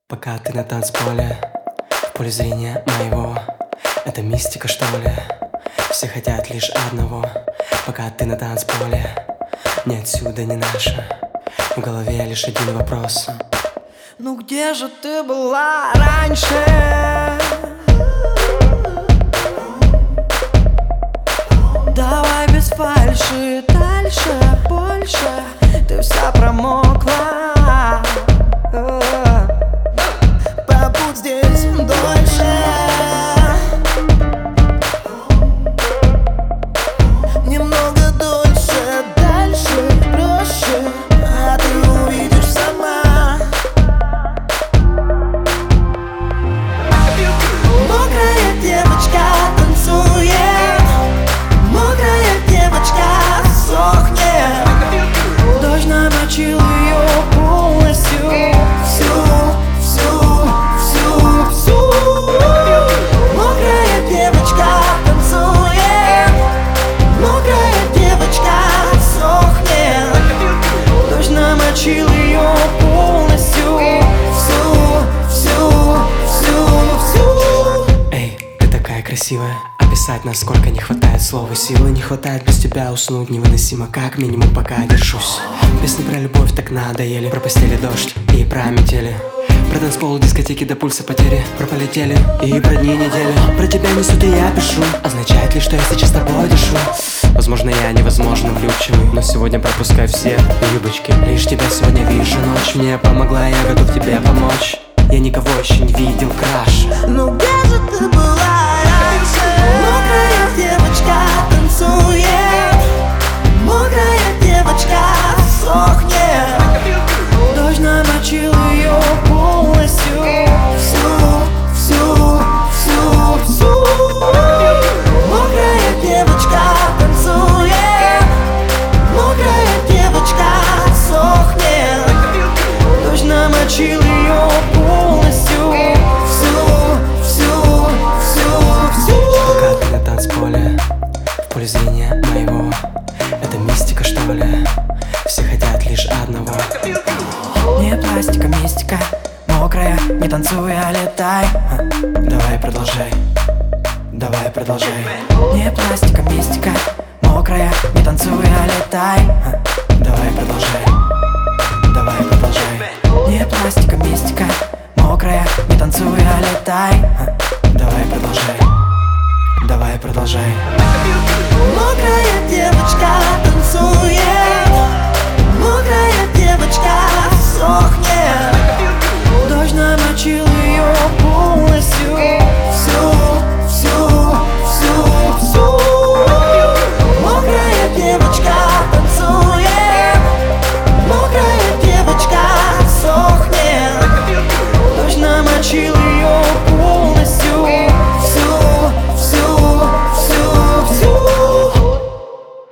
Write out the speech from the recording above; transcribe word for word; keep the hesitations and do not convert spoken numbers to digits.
Пока ты на танцполе, в поле зрения моего. Это мистика, что ли? Все хотят лишь одного. Пока ты на танцполе, ни отсюда, ни наше. В голове лишь один вопрос: ну где же ты была раньше? Давай без фальши, дальше, больше. Ты вся промокла. Побудь здесь дольше. Немного дольше, дальше, проще. А ты увидишь сама. Мокрая девочка танцует. Мокрая девочка сохнет. Дождь намочил ее полностью. Всю, всю, всю, всю. Мокрая девочка танцует. Мокрая девочка сохнет. Дождь намочил ее полностью. Всю, всю, всю, всю. Эй, ты такая красивая. Описать, насколько не хватает слов и силы. Не хватает без тебя уснуть невыносимо. Как минимум пока держусь. Песни про любовь так надоели. Про постели дождь и про метели. Про танцпол, дискотеки до пульса потери. Про полетели и про дни недели. Про тебя несут и я пишу. Означает ли, что я сейчас с тобой дышу? Возможно, я невозможно влюбчивый, но сегодня пропускай все юбочки. Лишь тебя сегодня вижу. Ночь мне помогла, я готов тебе помочь. Я никого еще не видел краше. Ну где же ты была раньше? Мокрая девочка танцует. Мокрая девочка сохнет. Дождь намочил ее полностью. Всю, всю, всю, всю. Мокрая девочка танцует. Мокрая девочка сохнет. Дождь намочил ее полностью. Всю, всю, всю, всю. Пока ты на танцполе, в поле зрения моего. Это мистика, что ли? Все хотят лишь одного. Не пластика, мистика. Мокрая, не танцуй, а летай. а, Давай продолжай. Давай продолжай. Не пластика, мистика. Мокрая, не танцуй, а летай. а, Давай продолжай. Давай продолжай. Не пластика, мистика. Мокрая, не танцуй, а летай.